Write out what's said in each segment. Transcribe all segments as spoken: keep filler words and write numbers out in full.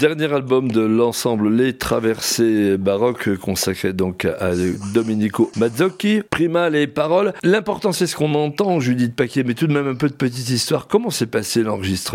Dernier album de l'ensemble Les Traversées Baroques, consacré donc à Domenico Mazzocchi. Prima, les paroles. L'important, c'est ce qu'on entend, Judith Paquet, mais tout de même un peu de petite histoire. Comment s'est passé l'enregistrement ?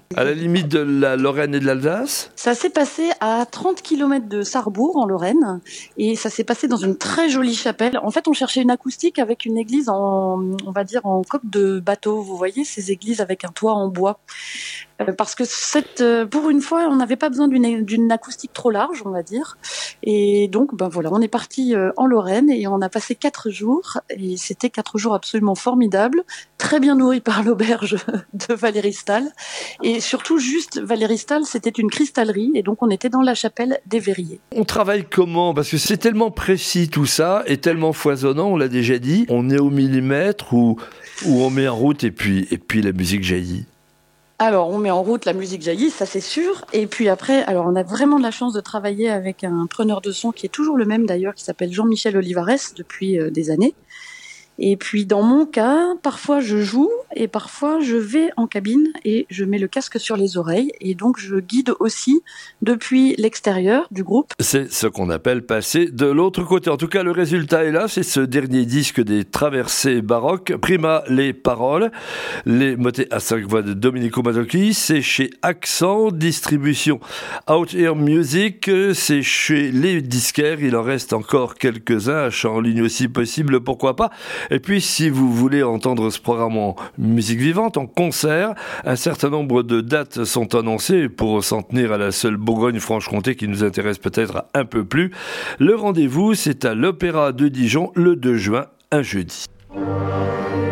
À la limite de la Lorraine et de l'Alsace ? Ça s'est passé à trente kilomètres de Sarrebourg, en Lorraine, et ça s'est passé dans une très jolie chapelle. En fait, on cherchait une acoustique avec une église en, on va dire, en coque de bateau. Vous voyez, ces églises avec un toit en bois. Euh, parce que cette, euh, pour une fois, on n'avait pas besoin d'une, d'une acoustique trop large, on va dire. Et donc, ben voilà, on est parti euh, en Lorraine et on a passé quatre jours. Et c'était quatre jours absolument formidables, très bien nourris par l'auberge de Valérie Stahl. Et surtout, juste, Valérie Stahl, c'était une cristallerie. Et donc, on était dans la chapelle des Verriers. On travaille comment ? Parce que c'est tellement précis tout ça et tellement foisonnant, on l'a déjà dit. On est au millimètre ou, ou on met en route et puis, et puis la musique jaillit. Alors, on met en route, la musique jaillit, ça c'est sûr. Et puis après, alors on a vraiment de la chance de travailler avec un preneur de son qui est toujours le même d'ailleurs, qui s'appelle Jean-Michel Olivares depuis euh, des années. Et puis dans mon cas, parfois je joue et parfois je vais en cabine et je mets le casque sur les oreilles et donc je guide aussi depuis l'extérieur du groupe. C'est ce qu'on appelle passer de l'autre côté. En tout cas, le résultat est là, c'est ce dernier disque des Traversées Baroques. Prima, les paroles, les motets à cinq voix de Domenico Mazzocchi, c'est chez Accent, distribution Out Here Music, c'est chez les disquaires, il en reste encore quelques-uns, achats en ligne aussi possible, pourquoi pas. Et puis, si vous voulez entendre ce programme en musique vivante, en concert, un certain nombre de dates sont annoncées pour s'en tenir à la seule Bourgogne-Franche-Comté qui nous intéresse peut-être un peu plus. Le rendez-vous, c'est à l'Opéra de Dijon le deux juin, un jeudi.